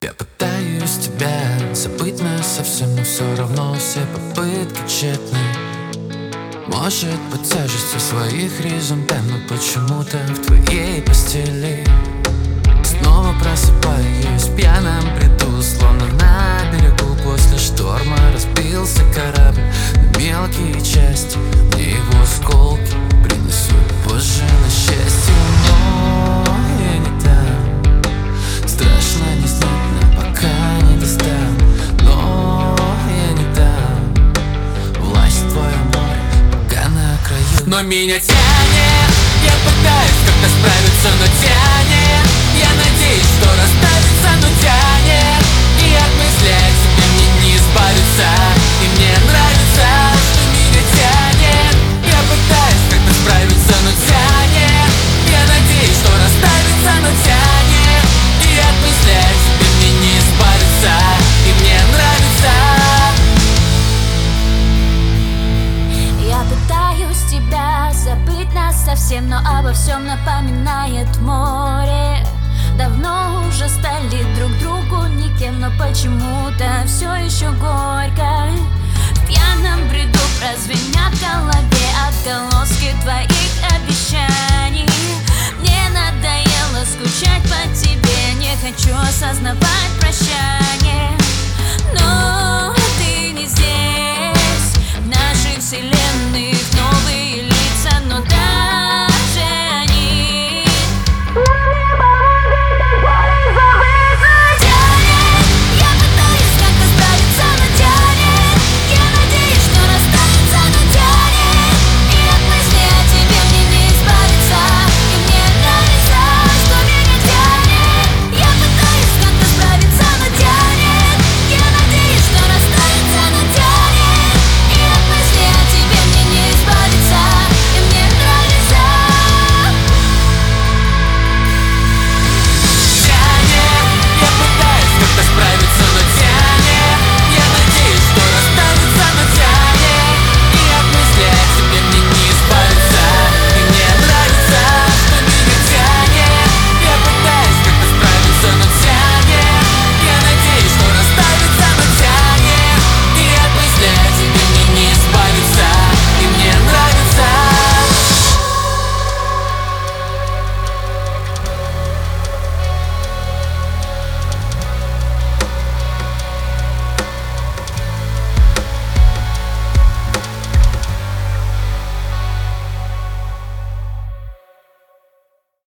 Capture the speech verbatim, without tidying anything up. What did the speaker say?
Я пытаюсь тебя забыть насовсем, но все равно все попытки тщетны. Может быть, тяжестью своих резон тону почему-то в твоей постели. Снова просыпаюсь в пьяном бреду, словно на берегу после шторма разбился корабль на мелкие части. Мне его осколки принесут позже на счастье. Но я не там, страшно не знать, пока не достану. Но я не там, власть твоя море, пока на краю. Но меня тянет, я пытаюсь как-то справиться, но тянет. Я надеюсь, что расставится, но тянет. И от мысли о тебе мне не избавиться. И мне нравится, что меня тянет. Я пытаюсь как-то справиться, но тянет. Я надеюсь, что расставится, но тянет. И от мысли о тебе мне не избавиться. И мне нравится. Я пытаюсь тебя забыть насовсем, но обо всем напоминает море. Давно уже стали друг другу никем, но почему-то все еще горько. В пьяном бреду прозвенят в голове отголоски твоих обещаний. Мне надоело скучать по тебе, не хочу осознавать прощание. Но